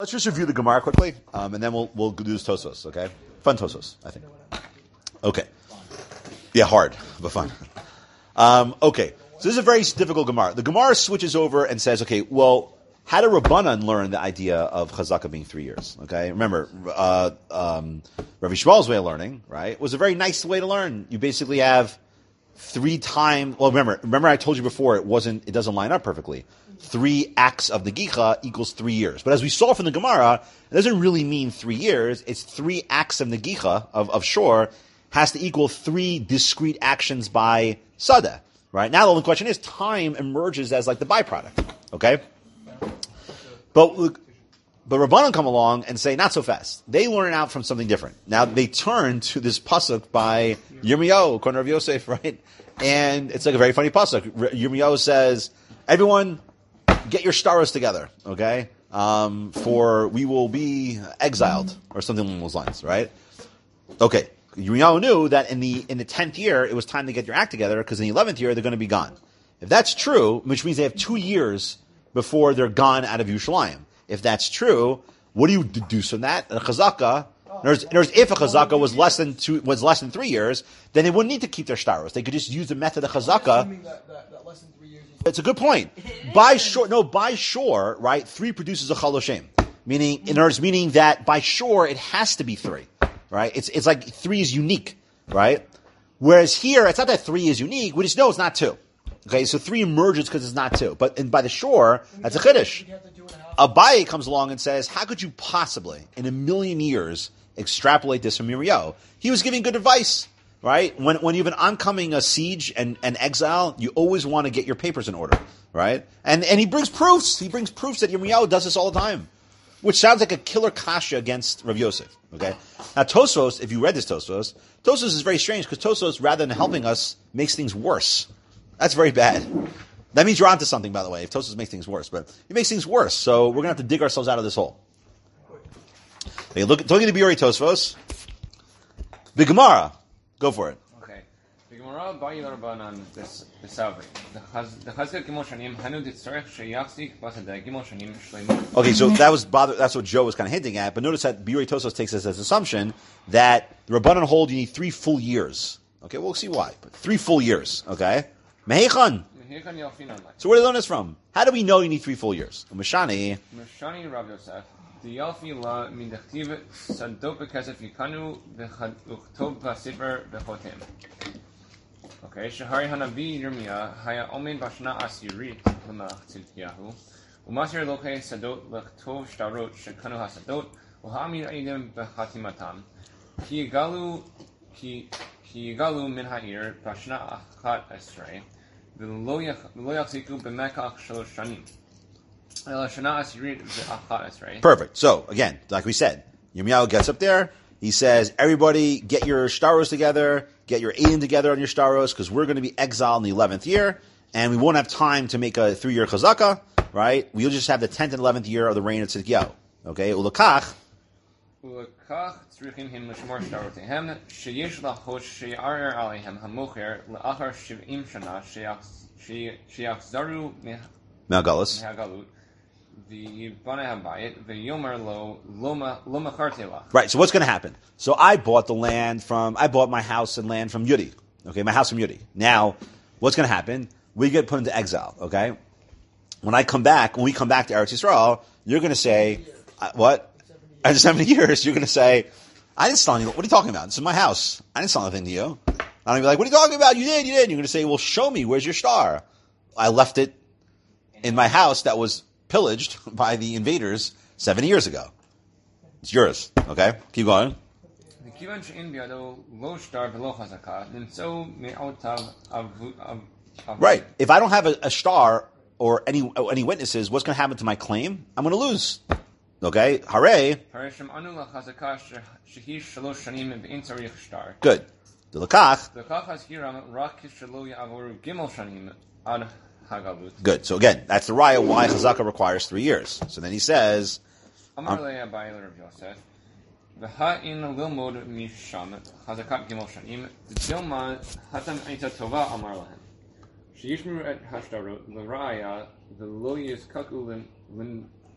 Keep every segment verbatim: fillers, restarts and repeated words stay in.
Let's just review the Gemara quickly, um, and then we'll we'll do this Tosos, okay? Fun Tosos, I think. Okay. Yeah, hard, but fun. Um, okay, so this is a very difficult Gemara. The Gemara switches over and says, okay, well, how did Rabbanan learn the idea of Chazaka being three years? Okay, remember, uh, um, Rav Yishmael's way of learning, right, was a very nice way to learn. You basically have three times, well, remember, remember I told you before, it wasn't, it doesn't line up perfectly. Three acts of Negicha equals three years. But as we saw from the Gemara, it doesn't really mean three years. It's three acts of Negicha, of, of Shor, has to equal three discrete actions by Sada. Right? Now the only question is, time emerges as like the byproduct. Okay? But, but Rabbanan come along and say, not so fast. They learn out from something different. Now they turn to this pasuk by Yirmiyahu, according to Rav Yosef, right? And it's like a very funny pasuk. Yirmiyahu says, everyone, get your staros together, okay? Um, for we will be exiled, or something along those lines, right? Okay. Yirmiyahu knew that in the in the tenth year, it was time to get your act together, because in the eleventh year, they're going to be gone. If that's true, which means they have two years before they're gone out of Yerushalayim. If that's true, what do you deduce from that? A chazaka, in other words, in other words, if a chazaka was less than two, was less than three years, then they wouldn't need to keep their staros. They could just use the method of chazaka. That, that, that less than three years is- It's a good point. By shore, no, by shore, right? Three produces a chaloshem, meaning, in other words, meaning that by shore it has to be three, right? It's it's like three is unique, right? Whereas here, it's not that three is unique. We just know it's not two. Okay, so three emerges because it's not two. But in, by the shore, that's a chiddush. Abaye comes along and says, how could you possibly, in a million years, extrapolate this from Yirmiyahu? He was giving good advice, right? When when you have an oncoming a siege and, and exile, you always want to get your papers in order, right? And and he brings proofs. He brings proofs that Yirmiyahu does this all the time, which sounds like a killer kasha against Rav Yosef, okay? Now Tosfos, if you read this Tosfos, Tosfos is very strange because Tosfos, rather than helping us, makes things worse. That's very bad. That means you're onto something, by the way, if Tosfos makes things worse. But he makes things worse, so we're going to have to dig ourselves out of this hole. Okay, look, looking at the Biuri Tosfos. The Gemara. Go for it. Okay. The Gemara, Ba'il Rabbanan, the Savri. The Chazka Gimel Shanim, Hanu Ditzarech, Sheyachzik, Basada, Gimel Shanim, Shleimu. Okay, so that was bother, that's what Joe was kind of hinting at. But notice that Biuri Tosfos takes this as an assumption that the Rabbanan hold you need three full years. Okay, we'll see why. But three full years, okay? Mehechan. So where do they learn this from? How do we know you need three full years? Mashani. Mashani Rav Yosef. The Yalfi La min dechtiv sadok bekesef yikanu v'chtov b'sefer v'chotem. Okay. Shahari Hanavi Yirmiyah haya omen b'shna asirit l'melach Tzidkiyahu u'masir lokei sadot l'chtov shtarot shekanu hasadot u'ha'amir eidim b'chatimatam ki yigalu ki ki yigalu min ha'ir b'shna achat esrei. Perfect. So, again, like we said, Yirmiyahu gets up there, he says, everybody get your staros together, get your Eidim together on your staros, because we're going to be exiled in the eleventh year, and we won't have time to make a three-year chazaka, right? We'll just have the tenth and eleventh year of the reign of Tzidkiyahu. Okay? Ulakach. Ulakach tzrichim him l'shmor shtarotehem, sheyesh lachosh sheyarer alehem hamocher le'achar shiv'im shana sheyachzaru Me'agalut. Me'agalut v'yibaneh habayit v'yomer lo lo mechartei lach. Right, so what's going to happen? So I bought the land from, I bought my house and land from Yudi. Okay, my house from Yudi. Now, what's going to happen? We get put into exile, okay? When I come back, when we come back to Eretz Yisrael, you're going to say, uh, what? After seventy years, you're going to say, I didn't sell anything. What are you talking about? This is my house. I didn't sell anything to you. I'm going to be like, what are you talking about? You did, you did. And you're going to say, well, show me. Where's your star? I left it in my house that was pillaged by the invaders seventy yeers ago. It's yours. Okay? Keep going. Right. If I don't have a, a star or any any witnesses, what's going to happen to my claim? I'm going to lose. Okay? Hooray. Good. The lakach. Good. So again, that's the raya why chazaka requires three years. So then he says, um,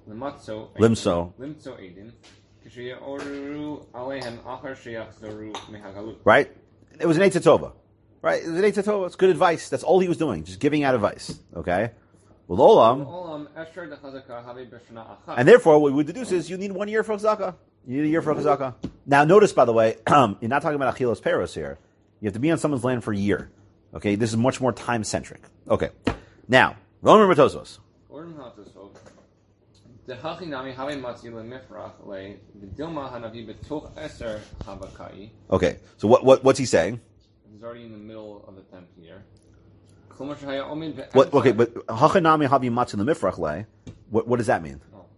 Limso. Limso. Limso Adim. Kishayoru Alehem Achar Sheyachzoru Mehagalut. Right? It was an Eitzah Tova. Right? It was an Eitzah Tova. It's good advice. That's all he was doing, just giving out advice. Okay? Well, Olam. Olam Esher de Chazaka Havi B'Shana Achat. And therefore, what we would deduce is you need one year for Chazaka. You need a year for Chazaka. Now, notice, by the way, you're not talking about Achilos Peros here. You have to be on someone's land for a year. Okay? This is much more time-centric. Okay. Now, Roman Ratosos. Orm Hatosov. The Hachinami Havi Matzi LeMifrach Le the Dilma Hanavi Betuch Eser Habakai. Okay. So what, what what's he saying? He's already in the middle of the tenth year. Klumash Haya Omid Be'emsa. What, okay, but Hachanami Havi Matzi LeMifrach Le, what, what does that mean? Oh,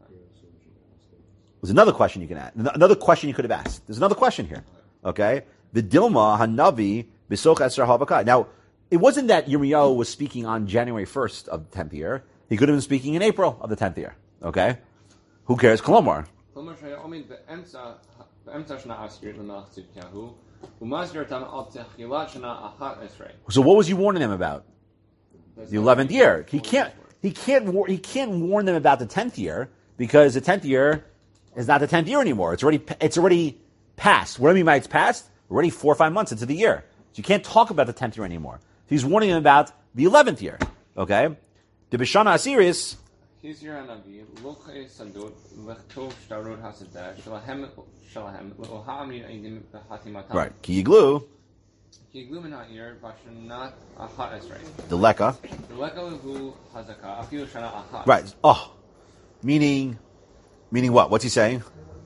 There's another question you can ask. Another question you could have asked. There's another question here. Okay? The Dilma Hanavi Besoch Eser Habakai. Now, it wasn't that Yirmiyahu was speaking on January first of the tenth year. He could have been speaking in April of the tenth year. Okay? Who cares? Kolomar. Klumash Haya Omid Be'emsa Be'emsa Shana Asir L'Melech Tzidkiyahu. Umazir Tam Al Techilat Shana Achat Esrei. So what was he warning them about? The eleventh year. He can't, he can't, war- he can't warn them about the tenth year because the tenth year is not the tenth year anymore. It's already, it's already passed. What do I mean by it's passed? We're already four or five months into the year. So you can't talk about the tenth year anymore. So he's warning them about the eleventh year. Okay? The Bishana Asiris. He's your Hanavi. Loche Sandot Lechtov Shtarod Hasadah Shalahem Shalahem Le'ohamri Eidim Behatimatam. Right. Kiyiglu. Kiglumin Ha'ir Bashanat Achat Esrei. The Leka. The Leka Hu Hazaka Afilu Shana Achat. Right. Oh. Meaning, meaning what? What's he saying?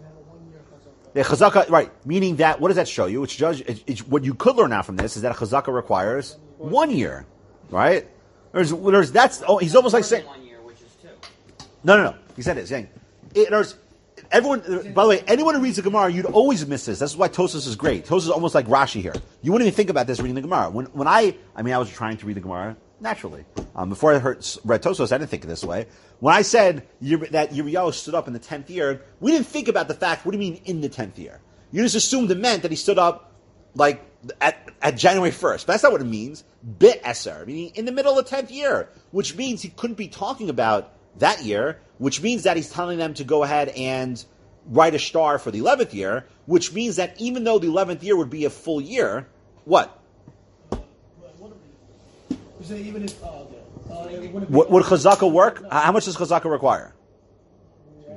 Yeah, chazaka, right. Meaning that, what does that show you? It's judge, it, it, what you could learn out from this is that a chazaka requires one year. Right? There's, there's, that's, oh, he's almost like saying, one year, which is two. no, no, no. He said it, saying, it, there's, everyone, by the way, anyone who reads the Gemara, you'd always miss this. That's why Tosas is great. Tosas is almost like Rashi here. You wouldn't even think about this reading the Gemara. When, when I, I mean, I was trying to read the Gemara naturally. Um, before I heard, read Tosas, I didn't think of this way. When I said that Yirmiyahu stood up in the tenth year, we didn't think about the fact, what do you mean in the tenth year? You just assumed it meant that he stood up, like, at, at January first. But that's not what it means. Bit Eser, meaning in the middle of the tenth year, which means he couldn't be talking about that year, which means that he's telling them to go ahead and write a star for the eleventh year, which means that even though the eleventh year would be a full year, what? Uh, what you say even if, uh, uh, it wouldn't be- Would, would chazaka work? How much does chazaka require? Uh,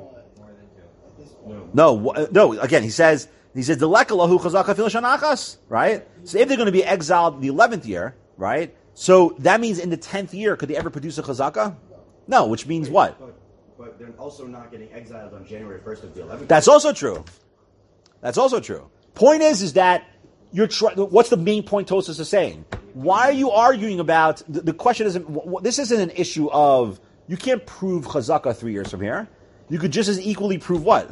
No, wh- no. Again, he says he says the lekalahu chazaka fil shanachas, right? So if they're going to be exiled the eleventh year, right? So that means in the tenth year, could they ever produce a chazaka? No, which means what? But, but they're also not getting exiled on January first of the eleventh. That's also true. That's also true. Point is, is that you're trying. What's the main point Tosas is saying? Why are you arguing about the, the question? Isn't w- w- this isn't an issue of you can't prove chazaka three years from here. You could just as equally prove what?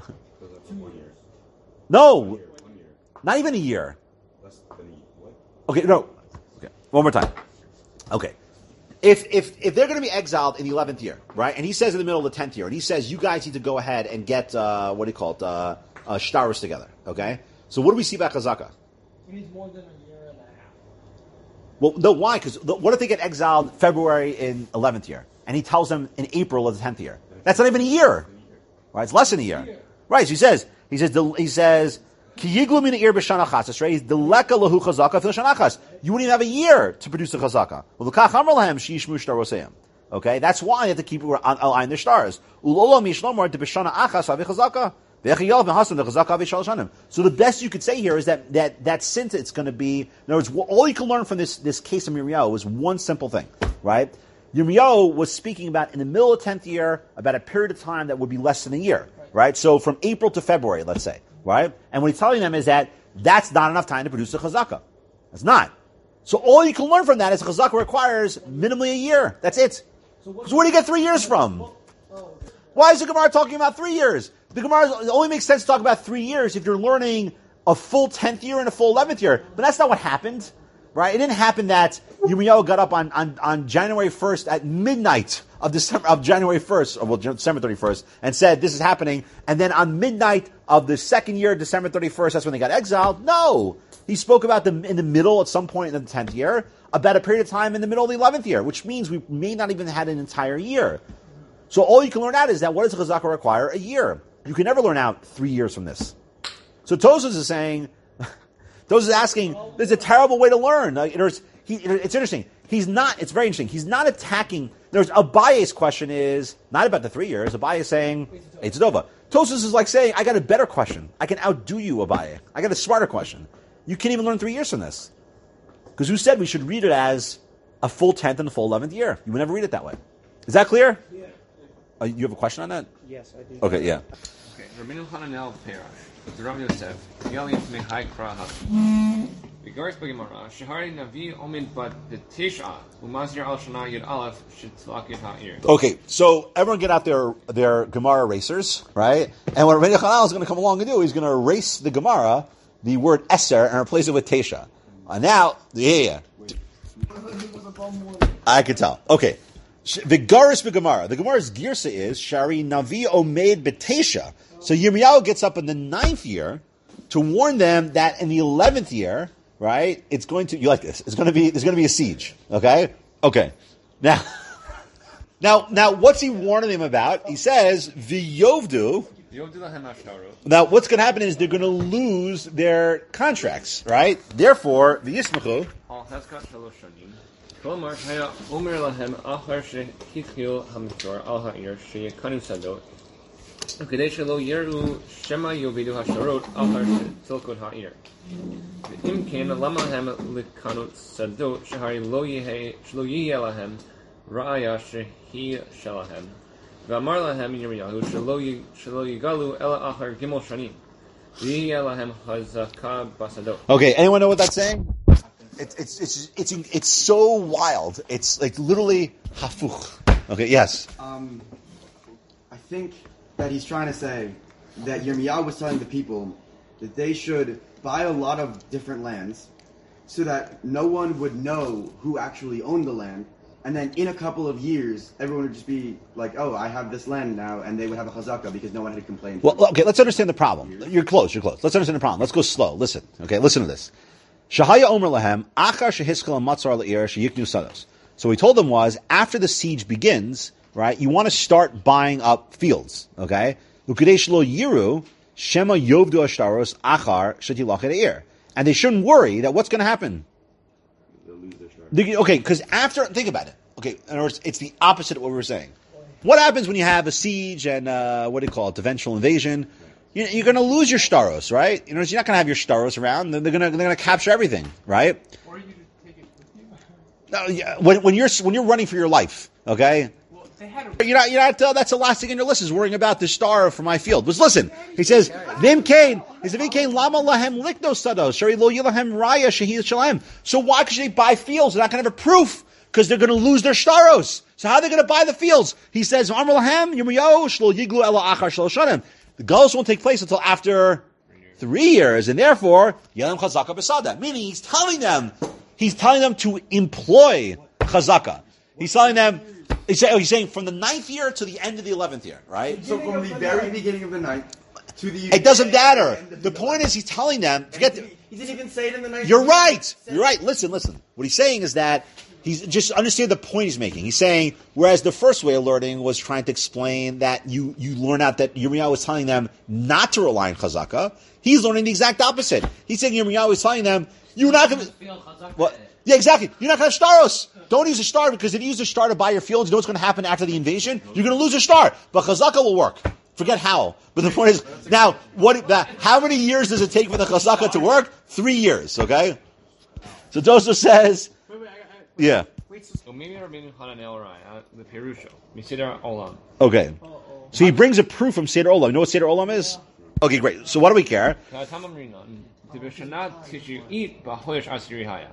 No, One year. not even a year. Less than a, what? Okay, no. Okay, one more time. Okay. If if if they're going to be exiled in the eleventh year, right, and he says in the middle of the tenth year, and he says you guys need to go ahead and get uh, what do you call it, uh, uh, shtaros together, okay? So what do we see about chazaka? He needs more than a year and a half. Well, no, why? Because what if they get exiled February in eleventh year, and he tells them in April of the tenth year? That's not even a year, right? It's less than a year, right? So he says he says he says. Ki yiglu min ir b'shanachas, right? The leka lahu chazaka fil shanachas. You wouldn't even have a year to produce a chazaka. Well, l'kach amar lahem sheishmu shtaroseim. Okay, that's why you have to keep align their stars. Ulola mishlomar de b'shana achas avi chazaka. V'echiyal v'hasan de chazaka avi shal shanim. So the best you could say here is that that that since it's going to be, in other words, all you can learn from this this case of Yirmiyahu is one simple thing, right? Yirmiyahu was speaking about in the middle of the tenth year about a period of time that would be less than a year, right? So from April to February, let's say. Right? And what he's telling them is that that's not enough time to produce a chazaka. It's not. So all you can learn from that is a chazaka requires minimally a year. That's it. So where do you get three years from? Why is the Gemara talking about three years? The Gemara it only makes sense to talk about three years if you're learning a full tenth year and a full eleventh year. But that's not what happened. Right? It didn't happen that Yirmiyahu got up on, on, on January first at midnight of December of January first, or well, December thirty-first, and said this is happening, and then on midnight of the second year, December thirty-first, that's when they got exiled. No. He spoke about them in the middle at some point in the tenth year, about a period of time in the middle of the eleventh year, which means we may not even had an entire year. So all you can learn out is that what does a chazaka require? A year. You can never learn out three years from this. So Tosfos is saying, Tosfos is asking, there's a terrible way to learn. Like, it's, he, it's interesting. He's not, it's very interesting. He's not attacking, there's Abaye's question is not about the three years. Abaye is saying, Eitz Adova. Tosfos is like saying, I got a better question. I can outdo you, Abaye. I got a smarter question. You can't even learn three years from this. Because who said we should read it as a full tenth and a full eleventh year? You would never read it that way. Is that clear? Yeah. Uh, you have a question on that? Yes, I do. Okay, yeah. Okay, Rabbeinu Hananel Perash, the Rav Yosef, Yali Mehai Kraha. The Garis Bagemara, Shahari Navi Omid Bat the Tisha, Umazir Al Shana Yud Aleph, Shitlakit Ha'ir. Okay, so everyone get out their their Gemara erasers, right? And what Rabbeinu Hananel is going to come along and do, he's going to erase the Gemara, the word Eser, and replace it with Tesha. Uh, now, yeah, yeah. I can tell. Okay. The Garis B'Gemara. The Gemara's girsa is Shari Navi Omed B'Tesha. So Yirmiyahu gets up in the ninth year to warn them that in the eleventh year, right? It's going to you like this. It's going to be there's going to be a siege. Okay. Okay. Now, now, now, what's he warning them about? He says V'Yovdu. Now, what's going to happen is they're going to lose their contracts, right? Therefore, V'Yismachu. כלומר, היה אומר להם אחר שהתחיל המצור על העיר שיקנו שדות, וכדי שלא יראו שמא יובידו השטרות אחר שתלכוד העיר. ואם כן, למה הם לקנות שדות שהרי לא יהיה להם ראיה שהיא שלהם? ואמר להם ירמיהו שלא יגלו אלא אחר ג' שנים, ויהיה להם חזקה בשדות. Okay, anyone know what that's saying? It's it's it's it's it's so wild. It's like literally hafuch. Okay, yes. Um, I think that he's trying to say that Yirmiyahu was telling the people that they should buy a lot of different lands, so that no one would know who actually owned the land, and then in a couple of years, everyone would just be like, "Oh, I have this land now," and they would have a chazaka because no one had complained. Well, okay, let's understand the problem. You're close. You're close. Let's understand the problem. Let's go slow. Listen. Okay, listen to this. Shahaya Omer Lahem, Achar Shehiskal Matzar Le'ir Sheyiknu Sados. So what he told them was, after the siege begins, right, you want to start buying up fields, okay? Ukadesh Lo Yiru, Shema Yovdu Ashtaros, Achar Shetilach E'ir. And they shouldn't worry that what's going to happen? They'll lose their start. They- Okay, because after, think about it. Okay, in other words, it's the opposite of what we were saying. What happens when you have a siege and, uh, what do you call it, eventual invasion? You- You're going to lose your staros, right? You know, you're not going to have your staros around. They're going to they're going to capture everything, right? Or you just take it with you. No, yeah, when, when you're when you're running for your life, okay? Well, they had a You're not you're not. Uh, that's the last thing in your list is worrying about the star for my field. But listen, he says Vim Kain. He said Vim Kain Lama Lahem Likno Sados Shari Lo Yilahem Raya Shahid Shalem. So why should they buy fields? They're not going to have a proof because they're going to lose their staros. So how are they going to buy the fields? He says Amar Lahem Yirmiyahu Shlo Yiglu Ela Achar Shlo Shanem. The galus won't take place until after three years, and therefore, Yelem Chazaka Besada. Meaning, he's telling them, he's telling them to employ Chazaka. He's telling them, he's saying, he's saying from the ninth year to the end of the eleventh year, right? So from the very beginning of the night to the It doesn't matter. end of The point is, he's telling them, forget the, He didn't even say it in the night. You're right. You're right. Listen, listen. What he's saying is that he's just understand the point he's making. He's saying, whereas the first way of learning was trying to explain that you, you learn out that Yirmiyahu was telling them not to rely on Chazaka, he's learning the exact opposite. He's saying Yirmiyahu is telling them, you're not going to... What? Yeah, exactly. You're not going to have staros. Don't use a star because if you use a star to buy your fields, you know what's going to happen after the invasion? You're going to lose your star. But Chazaka will work. Forget how. But the point is, now, what? That, how many years does it take for the Chazaka to work? Three years, okay? So Tosfos says... Wait, wait, I, I, Yeah. wait, so, So maybe Rabbeinu Hananel Raya, the Perusho, Misidar Olam. Okay. So he brings a proof from Seder Olam. You know what Seder Olam is? Okay, great. So what do we care? Tamam Rinan, the Bishanat Tishu eat Bahosh Asiri Haya.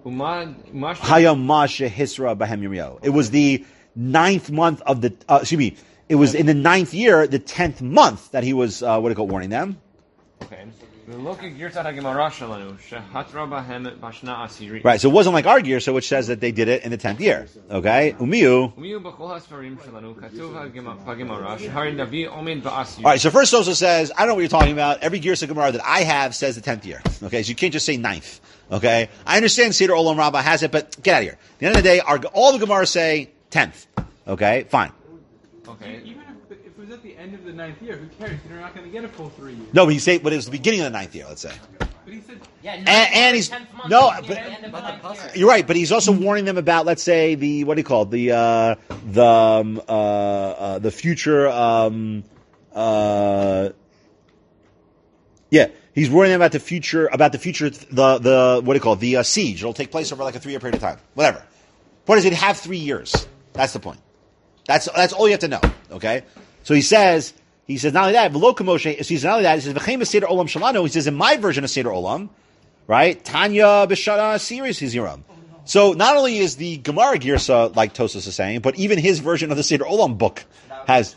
Umad Mash Hayamash Hisra Bahem Yirmiyahu. It was the ninth month of the, uh, excuse me, it was in the ninth year, the tenth month that he was, uh, what do you call it, warning them? Okay. The Loki Girtat Hagemara Shalanu, Shehatra Bahem Bashna Asiri. Right, so it wasn't like our gear, so which says that they did it in the tenth year. Okay? Umiyu. Umiyu B'chol HaSfarim Shalanu, Katuv HaGemara, Shehari Navi Omed Ba'asiri. Alright, so first also says, I don't know what you're talking about. Every gear Gemara that I have says the tenth year. Okay, so you can't just say ninth. Okay? I understand Seder Olam Rabbah has it, but get out of here. At the end of the day, our, all the Gemara say tenth. Okay? Fine. Okay. Okay. Even if, if it was at the end of the ninth year, who cares? You're not going to get a full three years. No, but he say, but it was the beginning of the ninth year. Let's say. But he said, Yeah, And, and he's no, but you're right. But he's also warning them about, let's say, the what do you call it? the uh, the um, uh, uh, the future. Um, uh, yeah, he's warning them about the future, about the future, the the what do you call it? the uh, siege. It'll take place over like a three year period of time. Whatever. Point is, he'd have three years. That's the point. That's that's all you have to know. Okay. So he says. He says not only that, V'lo Moshe. He says not only that. He says V'chein b'seder olam shalano. He says in my version of Seder Olam, right? Tanya b'shana series hiziram. So not only is the Gemara Girsa like Tosas is saying, but even his version of the Seder Olam book has.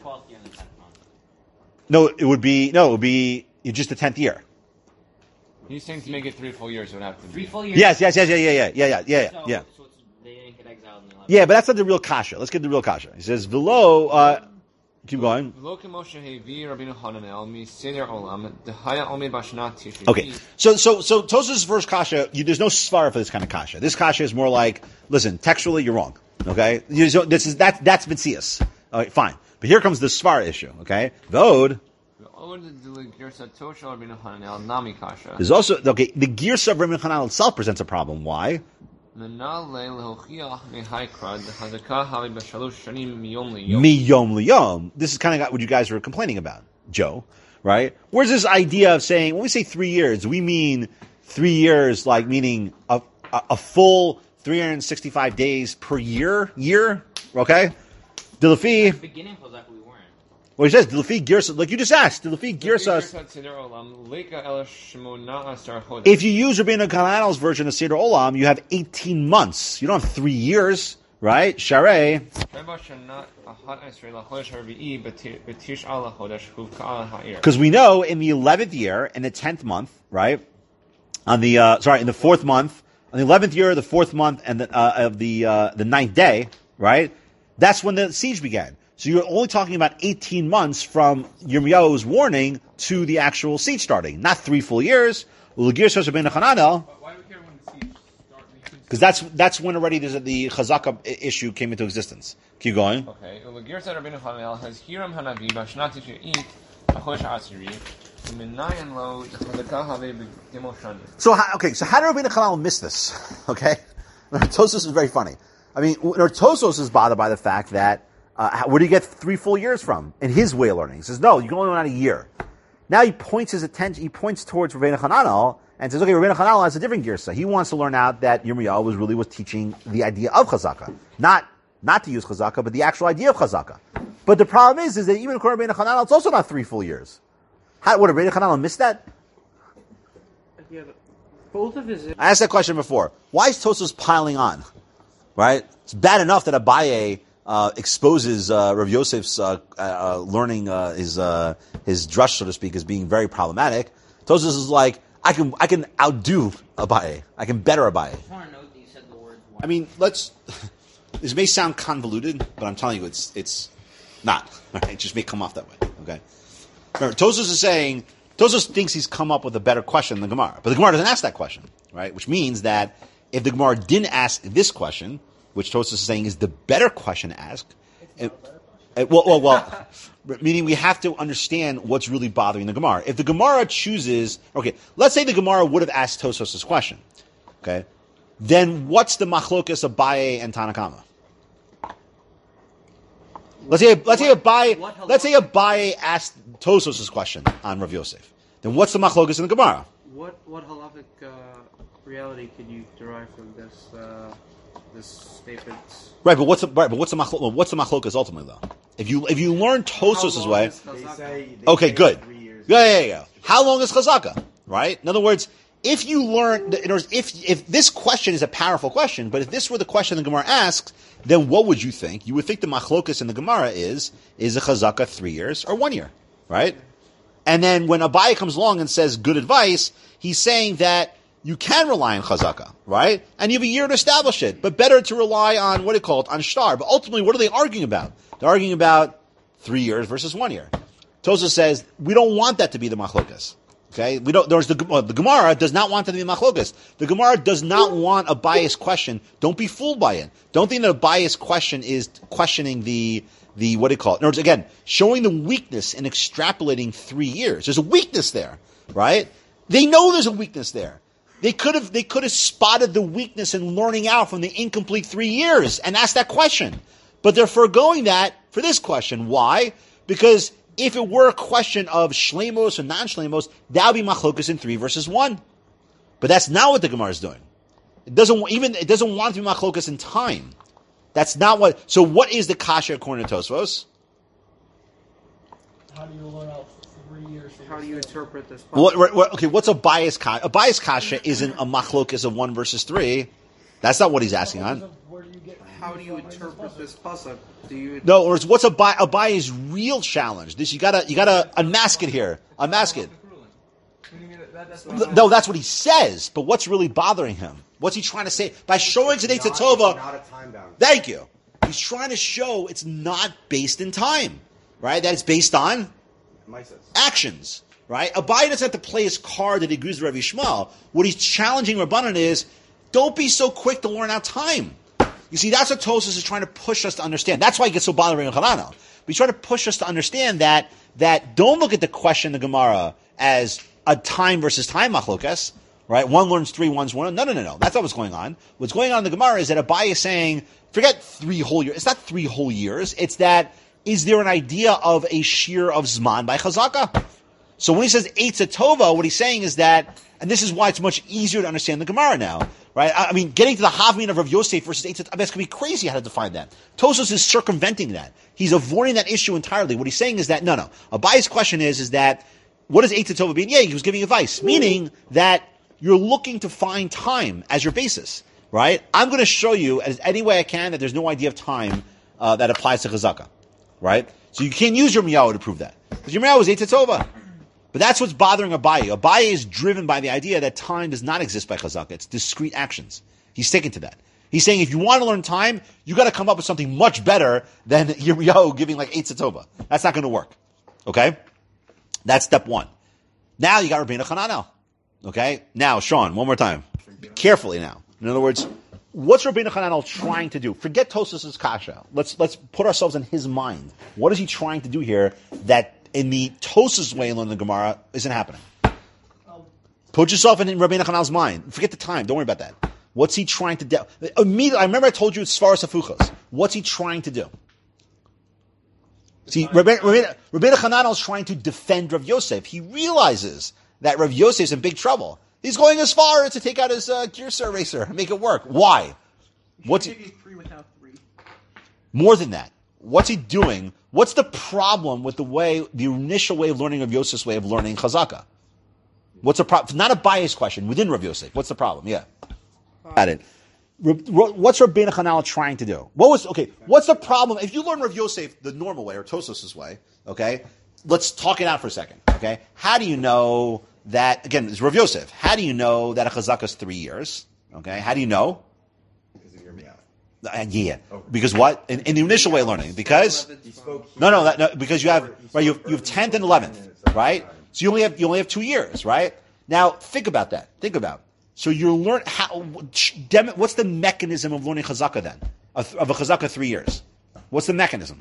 No, it would be no, it would be just the tenth year. He's saying to make it three full years, it would have to be. Three full years. Yes, yes, yes, yeah, yeah, yeah, yeah, yeah, yeah, So, yeah. so it's, they didn't get exiled in the eleventh. Yeah, but that's not the real kasha. Let's get the real kasha. He says V'lo. Uh, keep going. Okay, so so so Tosas' first kasha, you, there's no svara for this kind of kasha. This kasha is more like, listen, textually you're wrong. Okay, you, so this is that that's mitzias. All right, fine. But here comes the svara issue. Okay, Vod. There's also okay. The girsa of Rabbi Chananel itself presents a problem. Why? Miyom liyom. This is kind of what you guys were complaining about, Joe. Right? Where's this idea of saying when we say three years, we mean three years, like meaning a a, a full three hundred sixty-five days per year? Year? Okay. Dilafi. Beginning Chazak we weren't. Well, he says Dilafi girsa, like you just asked. Dilafi girsa. If you use Rabbeinu Hananel's version of Seder Olam, you have eighteen months. You don't have three years, right? Sharei. Because we know in the eleventh year, in the tenth month, right? On the uh, sorry, in the fourth month, on the eleventh year, the fourth month, and the, uh, of the uh, the ninth day, right? That's when the siege began. So you're only talking about eighteen months from Yirmiyahu's warning to the actual siege starting, not three full years. why do we care when the siege starts? Because that's that's when already there's a, the Chazaka issue came into existence. Keep going. Okay. Rabbeinu Hananel has Hiram Hanavi Bashnat Tishrei Achodesh Asiri. So how, okay, so how did Rabbeinu Hananel miss this? Okay, Tosos is very funny. I mean, Tosos is bothered by the fact that uh, where do you get three full years from in his way of learning? He says no, you can only learn out a year. Now he points his attention, he points towards Rabbeinu Hananel and says, okay, Rabbeinu Hananel has a different girsa. He wants to learn out that Yirmiyahu was really was teaching the idea of chazaka, not not to use chazaka, but the actual idea of chazaka. But the problem is, is that even according to Rabbeinu Hananel, it's also not three full years. How would Rabbeinu Hananel miss that? Yeah, the, both of his. I asked that question before. Why is Tosos piling on? Right? It's bad enough that Abaye uh, exposes uh, Rav Yosef's uh, uh, learning uh, his uh, his drush, so to speak, as being very problematic. Tosos is like, I can I can outdo Abaye. I can better Abaye. I just want to note that you said the word one. I mean, let's. This may sound convoluted, but I'm telling you, it's it's not. Right? It just may come off that way. Okay. Remember, Tosos is saying Tosos thinks he's come up with a better question than the Gemara, but the Gemara doesn't ask that question, right? Which means that if the Gemara didn't ask this question, which Tosos is saying is the better question to ask, it, it, well, well, well, meaning we have to understand what's really bothering the Gemara. If the Gemara chooses, okay, let's say the Gemara would have asked Tosos this question, okay, then what's the machlokas of Abaye and Tanakama? Let's say let's say Abaye let's say Abaye asked Tosos this question on Rav Yosef. Then what's the machlokas in the Gemara? What what halachic uh, reality could you derive from this uh, this statement? Right, but what's the, right, but what's the machlokas? What's the machlokas ultimately though? If you if you learn Tosos's way, They say, they okay, say good. Three years. Yeah, yeah, yeah. How long is chazaka? Right. In other words, if you learn, in other words, if if this question is a powerful question, but if this were the question the Gemara asks, then what would you think? You would think the machlokas in the Gemara is is a chazaka three years or one year, right? And then when Abaye comes along and says good advice, he's saying that you can rely on chazaka, right? And you have a year to establish it, but better to rely on what do you call it, on shtar. But ultimately, what are they arguing about? They're arguing about three years versus one year. Tosa says we don't want that to be the machlokas. Okay, we don't. There's the well, the Gemara does not want that to be machlokas. The Gemara does not want a biased question. Don't be fooled by it. Don't think that a biased question is questioning the the, what do you call it? In other words, again, showing the weakness in extrapolating three years. There's a weakness there, right? They know there's a weakness there. They could have, they could have spotted the weakness in learning out from the incomplete three years and asked that question. But they're foregoing that for this question. Why? Because if it were a question of shlemos or non-shlemos, that would be machlokas in three versus one. But that's not what the Gemara is doing. It doesn't even, it doesn't want to be machlokas in time. That's not what, so what is the kasha according to Tosfos? How do you learn out three years? How do you interpret this? What, what, what, okay, what's a bias kasha? A bias kasha isn't a machlokas of one versus three. That's not what he's asking on. Where do you get? How do you interpret this pasuk? Do you? No, or it's what's a bi- a bias real challenge? This you gotta you gotta unmask it here. Unmask it. No, that's what he says. But what's really bothering him? What's he trying to say by showing today to Tova? Not a time bound. Thank you. He's trying to show it's not based in time, right? That it's based on Mises. actions, right? Abai doesn't have to play his card that he agrees with Rabbi Yishmael. What he's challenging Rabbanan is, don't be so quick to learn out time. You see, that's what Tosfos is trying to push us to understand. That's why he gets so bothering in Chananel. But he's trying to push us to understand that, that don't look at the question in the Gemara as a time versus time machlokas, right? One learns three, one's one. No, no, no, no. That's not what's going on. What's going on in the Gemara is that Abai is saying, forget three whole years. It's not three whole years. It's that, is there an idea of a shear of Zman by Chazaka? So when he says Eitz Tova, what he's saying is that, and this is why it's much easier to understand the Gemara now, right? I, I mean, getting to the Havmin of Rav Yosef versus Eitz Tova, I mean, it's going to be crazy how to define that. Tosfos is circumventing that. He's avoiding that issue entirely. What he's saying is that, no, no. Abai's question is, is that, what does Eitz Tova mean? Yeah, he was giving advice, meaning that you're looking to find time as your basis, right? I'm going to show you, as any way I can, that there's no idea of time uh, that applies to Chazaka, right? So you can't use your Yirmiyahu to prove that. Because Yirmiyahu is Eitz Tova. But that's what's bothering Abaye. Abaye is driven by the idea that time does not exist by Chazaka. It's discrete actions. He's sticking to that. He's saying if you want to learn time, you got to come up with something much better than Yirmiyahu giving like Eitz Tova. That's not going to work. Okay? That's step one. Now you got Rabbeinu Chananel. Okay? Now, Sean, one more time. Carefully now. In other words, what's Rabbeinu Chananel trying to do? Forget Tosfos' kasha. Let's let's put ourselves in his mind. What is he trying to do here that in the Tosfos way in the Gemara isn't happening? Put yourself in Rabbeinu Chananel's mind. Forget the time. Don't worry about that. What's he trying to do? Immediately, I remember I told you it's Svaras Afuchas. What's he trying to do? See, Rabbeinu, Rabbeinu, Rabbeinu Chananel is trying to defend Rav Yosef. He realizes that Rav Yosef is in big trouble. He's going as far as to take out his uh, Girsa eraser and make it work. Why? What's he? Three without three. More than that. What's he doing? What's the problem with the way, the initial way of learning of Yosef's way of learning Chazaka? What's the problem? Not a bias question within Rav Yosef. What's the problem? Yeah. Got it. What's Rabbeinu Chananel trying to do? What was, okay, what's the problem? If you learn Rav Yosef the normal way, or Tosfos' way, okay, let's talk it out for a second, okay? How do you know that, again, it's Rav Yosef, how do you know that a Chazaka is three years? Okay, how do you know? Because of your meow. Uh, yeah. Because what? In, in the initial way of learning. Because? He spoke. No, no, that, no, because you have, right, you have, you have tenth and eleventh, right? So you only have, you only have two years, right? Now, think about that. Think about it. So you learn how, what's the mechanism of learning Chazaka then? Of, of a Chazaka three years? What's the mechanism?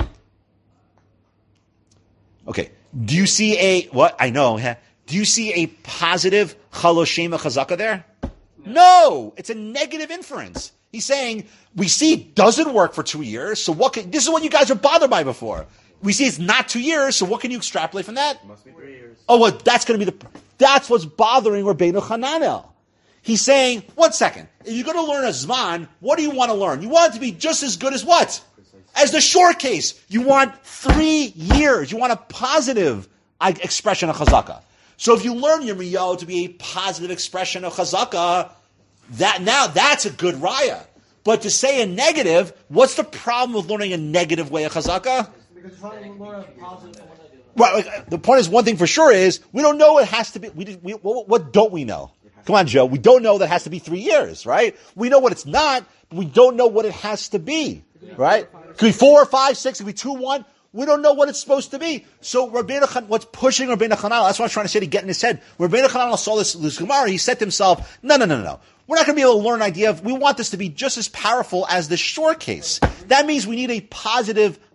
Okay. Do you see a, what? I know. Huh? Do you see a positive Chaloshema Chazaka there? No! It's a negative inference. He's saying, we see it doesn't work for two years, so what can, this is what you guys were bothered by before. We see it's not two years, so what can you extrapolate from that? Must be three years. Oh, well, that's going to be the, that's what's bothering Rabbeinu Chananel. He's saying, one second, if you're going to learn a Zman, what do you want to learn? You want it to be just as good as what? As the short case. You want three years. You want a positive expression of Chazaka. So if you learn Yirmiyahu to be a positive expression of Chazaka, that now that's a good raya. But to say a negative, what's the problem with learning a negative way of Chazaka? Because you're trying to learn a positive. Right. Like, the point is, one thing for sure is we don't know it has to be. We, we what, what don't we know? Come on, Joe. We don't know that it has to be three years, right? We know what it's not, but we don't know what it has to be, right? It could be four, five, six. It could be two, one. We don't know what it's supposed to be. So Rabbeinu Chan, what's pushing Rabbeinu Chananel? That's what I was trying to say to get in his head. When Rabbeinu Chananel saw this, this Gemara, he said to himself, no, no, no, no, no. We're not going to be able to learn an idea of, we want this to be just as powerful as the short case. That means we need a positive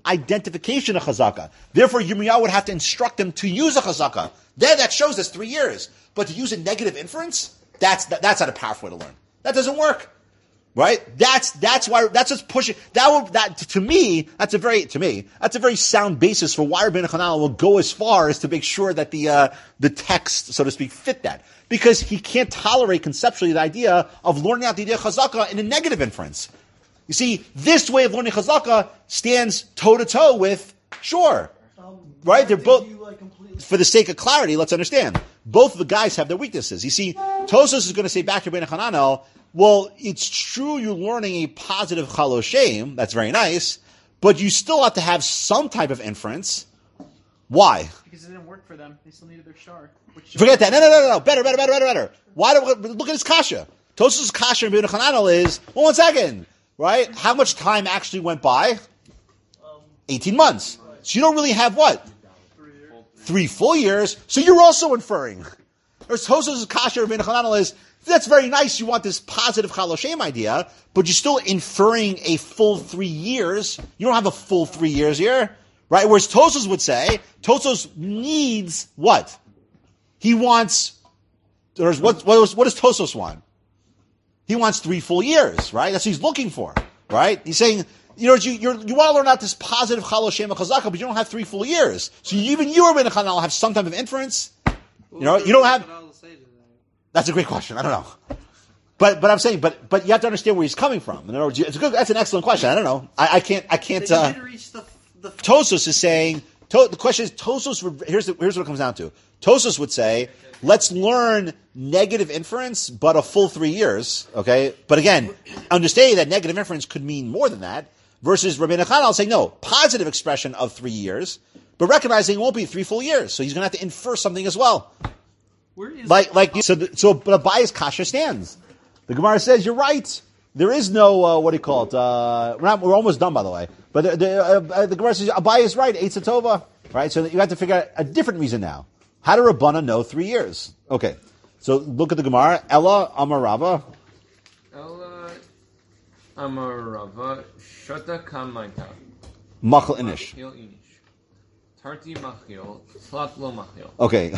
identification of chazaka. Therefore, Yirmiyahu would have to instruct them to use a chazaka. There, that shows us three years. But to use a negative inference, that's that, that's not a powerful way to learn. That doesn't work, right? That's that's why that's what's pushing. That will that to me. That's a very to me. That's a very sound basis for why Rabbeinu Hananel will go as far as to make sure that the uh, the text, so to speak, fit that. Because he can't tolerate conceptually the idea of learning out the idea of chazaka in a negative inference. You see, this way of learning chazaka stands toe to toe with sure, Um, right? They're did both. you, like, completely- For the sake of clarity, let's understand. Both of the guys have their weaknesses. You see, Tosos is going to say back to Rabbeinu Hananel, well, it's true you're learning a positive chaloshem, that's very nice, but you still have to have some type of inference. Why? Because it didn't work for them. They still needed their shard. Which Forget that. No, no, no, no, no. Better, better, better, better, better. Why do we, look at his kasha. Tosos' kasha and Rabbeinu Hananel is, well, one second, right? How much time actually went by? eighteen months. So you don't really have what? Three full years. So you're also inferring. Or Tosos' kasha and Rabbeinu Hananel is, that's very nice. You want this positive chaloshem idea, but you're still inferring a full three years. You don't have a full three years here, right? Whereas Tosos would say, Tosos needs what? He wants, there's what, what, does, what does Tosos want? He wants three full years, right? That's what he's looking for, right? He's saying, you know, you you're, you want to learn out this positive chaloshem chazaka, but you don't have three full years. So you, even you, Rabbeinu Hananel, have some type of inference. You know, you don't have. That's a great question. I don't know, but but I'm saying, but but you have to understand where he's coming from. In other words, it's a good. That's an excellent question. I don't know. I, I can't. I can't. Uh, Tosos is saying. To, the question is Tosos. Would, here's the, here's what it comes down to. Tosos would say, let's learn negative inference, but a full three years. Okay, but again, understanding that negative inference could mean more than that. Versus Rabbeinu Hananel saying no, positive expression of three years, but recognizing it won't be three full years. So he's going to have to infer something as well. Where is Like, like, so, the, so, but Abaya's kasha stands. The Gemara says, you're right. There is no, uh, what do you call it? Uh, we're, not, we're almost done, by the way. But the, the, uh, the Gemara says, Abaya is right, Eitz Tova. Right? So you have to figure out a different reason now. How do Rabbana know three years? Okay. So look at the Gemara. Ella Amarava. Ella Amarava Shota Kamaita. Machal Inish. Machil Inish. Tarti Machil. Slat Lo Machil. Okay.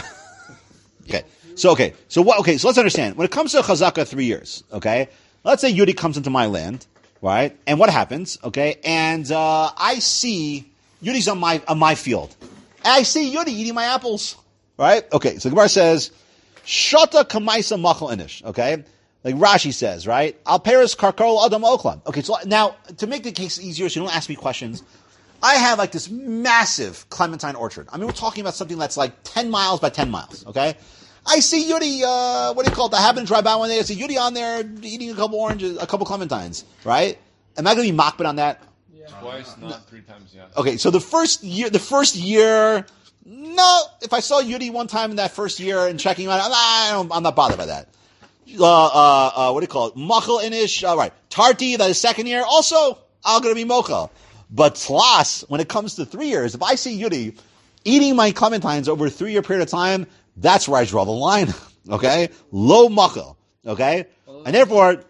Okay. So, okay. So what, okay. So let's understand. When it comes to Chazaka, three years, okay? Let's say Yudi comes into my land, right? And what happens, okay? And, uh, I see Yudi's on my, on my field. And I see Yudi eating my apples, right? Okay. So the Gemara says, Shata Kamaisa Machal Inish, okay? Like Rashi says, right? Al Paris Karkol Adam Oklam. Okay. So now, to make the case easier so you don't ask me questions, I have like this massive clementine orchard. I mean, we're talking about something that's like ten miles by ten miles, okay? I see Yudi, uh, what do you call it? I happen to drive by one day. I see Yudi on there eating a couple oranges, a couple clementines, right? Am I going to be mocked on that? Twice, not three times, yeah. Okay, so the first year, the first year, no. If I saw Yudi one time in that first year and checking him out, I'm, I don't, I'm not bothered by that. Uh, uh, uh, what do you call it? Machal Inish, all right. Tarti, that is second year, also, I'm going to be mochel. But Tlas, when it comes to three years, if I see Yudi eating my clementines over a three-year period of time, that's where I draw the line. Okay? Low machal. Okay? And therefore,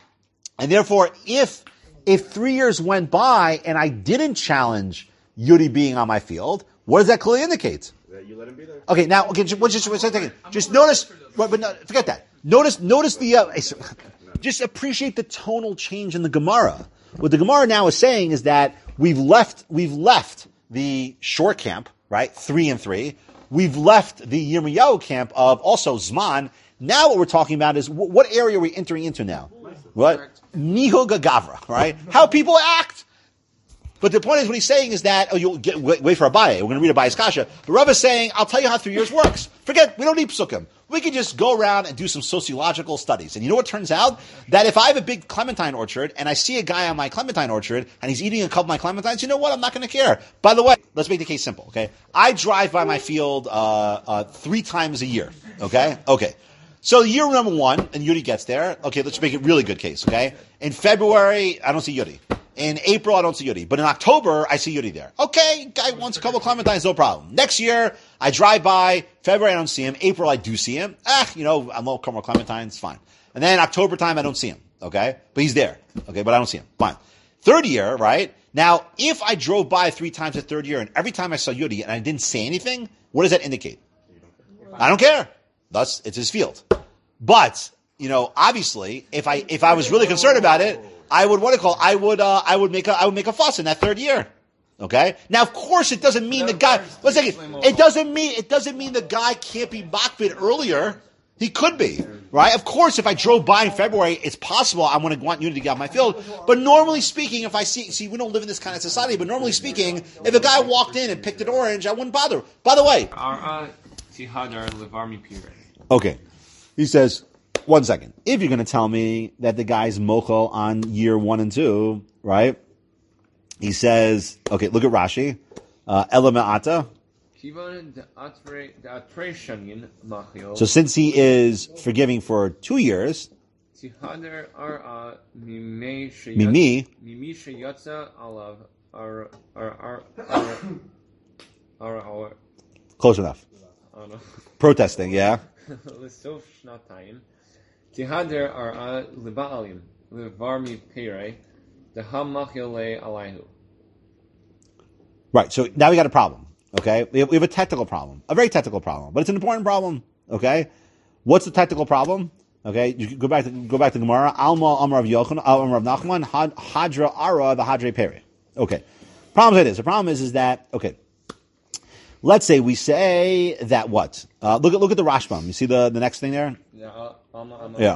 and therefore, if, if three years went by and I didn't challenge Yudi being on my field, what does that clearly indicate? That you let him be there. Okay, now, okay, just, just, just, just, just notice, but, but no, forget that. Notice, notice the, uh, just appreciate the tonal change in the Gemara. What the Gemara now is saying is that we've left, we've left the short camp, right? Three and three. We've left the Yirmiyahu camp of also Zman. Now what we're talking about is w- what area are we entering into now? What? Nihuga Gavra, right? How people act. But the point is, what he's saying is that, oh, you'll get, wait, wait for Abaye. We're going to read Abaye's Kasha. But Rav is saying, I'll tell you how three years works. Forget, we don't need psukim. We can just go around and do some sociological studies. And you know what turns out? That if I have a big clementine orchard and I see a guy on my clementine orchard and he's eating a couple of my clementines, you know what? I'm not going to care. By the way, let's make the case simple, okay? I drive by my field, uh, uh, three times a year, okay? Okay. So year number one, and Yudi gets there. Okay, let's make it really good case, okay? In February, I don't see Yudi. In April, I don't see Yudi. But in October, I see Yudi there. Okay, guy wants a couple of clementines, no problem. Next year, I drive by. February, I don't see him. April, I do see him. Ah, you know, I'm a couple more clementines, fine. And then October time, I don't see him. Okay? But he's there. Okay, but I don't see him. Fine. Third year, right? Now, if I drove by three times the third year and every time I saw Yudi and I didn't say anything, what does that indicate? I don't care. Thus, it's his field. But, you know, obviously, if I if I was really concerned about it, I would what do you call? I would uh, I would make a I would make a fuss in that third year. Okay. Now, of course, it doesn't mean the guy. One second. It doesn't mean it doesn't mean the guy can't be makbid earlier. He could be, right? Of course, if I drove by in February, it's possible I'm going to want Yudi to get out my field. But normally speaking, if I see, see, we don't live in this kind of society, but normally speaking, if a guy walked in and picked an orange, I wouldn't bother. By the way. Okay. He says, one second. If you're going to tell me that the guy's mochel on year one and two, right? He says, okay, look at Rashi. Uh, Ela me'ata. So since he is forgiving for two years, Mimi, close enough. Protesting, yeah. Right, so now we got a problem. Okay, we have, we have a technical problem, a very technical problem, but it's an important problem. Okay, what's the technical problem? Okay, you can go back to go back to Gemara. Alma Amar of Yochanan, Amar of Nachman, Hadra Ara the Hadre Peri. Okay, problem is this. The problem is is that okay. Let's say we say that what? Uh, look at look at the Rashbam. You see the, the next thing there? Yeah. Yeah.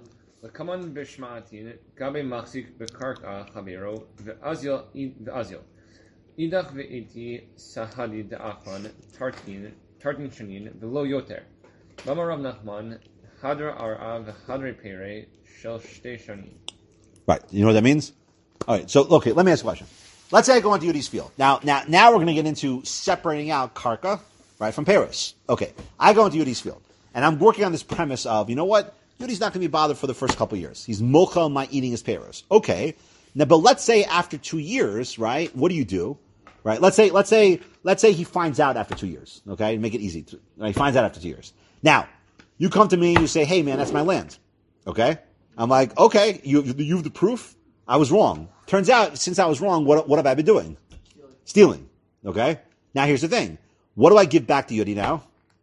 Idach ve'iti sahadi da'achman tartin tartin shanin v'lo yoter. Mama Rav Nachman hadra ara v'hadre pere shel shtei shanin. Right. You know what that means? All right. So, okay, let me ask a question. Let's say I go into Yudi's field. Now, now, now we're going to get into separating out karka, right, from Paris. Okay. I go into Yudi's field, and I'm working on this premise of, you know what? Yudi's not going to be bothered for the first couple of years. He's mocha my eating his Paris. Okay. Now, but let's say after two years, right, what do you do? Right? Let's say, let's say, let's say he finds out after two years. Okay? Make it easy. To, right? He finds out after two years. Now, you come to me and you say, hey man, that's my land. Okay? I'm like, okay, you, you have the proof? I was wrong. Turns out, since I was wrong, what, what have I been doing? Stealing. Okay? Now here's the thing. What do I give back to Yudi now?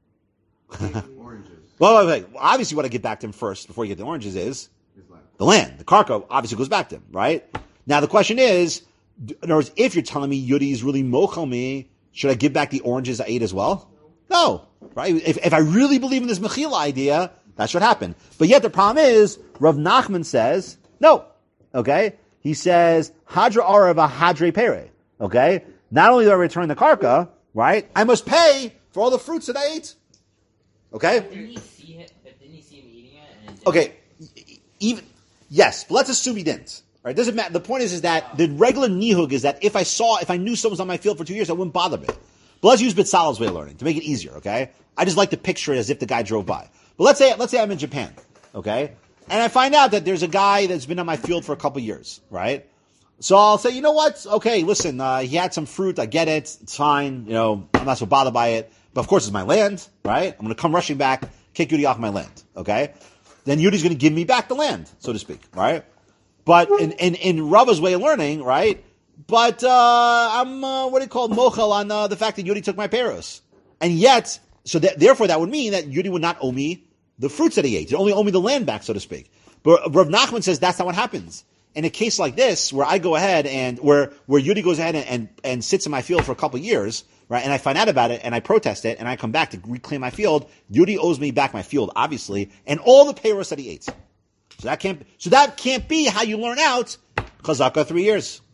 Oranges. Well, wait, wait. Obviously what I give back to him first, before you get the oranges, is the land. The karka obviously goes back to him, right? Now the question is, in other words, if you're telling me Yudi is really mochel me, should I give back the oranges I ate as well? No, right? If, if I really believe in this mechila idea, that should happen. But yet the problem is, Rav Nachman says, no, okay? He says, Hadra Arava Hadre Pere, okay? Not only do I return the karka, right? I must pay for all the fruits that I ate. Okay? Didn't he see it? Didn't he see him eating it? And it Okay, even, yes, but let's assume he didn't. Right? Doesn't matter. The point is, is that the regular nihug is that if I saw, if I knew someone was on my field for two years, I wouldn't bother me. But let's use Bitzalal's way of learning to make it easier, okay? I just like to picture it as if the guy drove by. But let's say, let's say I'm in Japan, okay? And I find out that there's a guy that's been on my field for a couple years, right? So I'll say, you know what? Okay, listen, uh, he had some fruit. I get it. It's fine. You know, I'm not so bothered by it. But of course, it's my land, right? I'm going to come rushing back, kick Yudi off my land, okay? Then Yudi's going to give me back the land, so to speak, right? But in, in, in Rava's way of learning, right? But, uh, I'm, uh, what do you call mochel on, uh, the fact that Yudi took my peros. And yet, so that, therefore that would mean that Yudi would not owe me the fruits that he ate. He'd only owe me the land back, so to speak. But Rav Nachman says that's not what happens. In a case like this, where I go ahead and, where, where Yudi goes ahead and, and, and sits in my field for a couple of years, right? And I find out about it and I protest it and I come back to reclaim my field, Yudi owes me back my field, obviously, and all the peros that he ate. So that can't, so that can't be how you learn out Chazaka three years.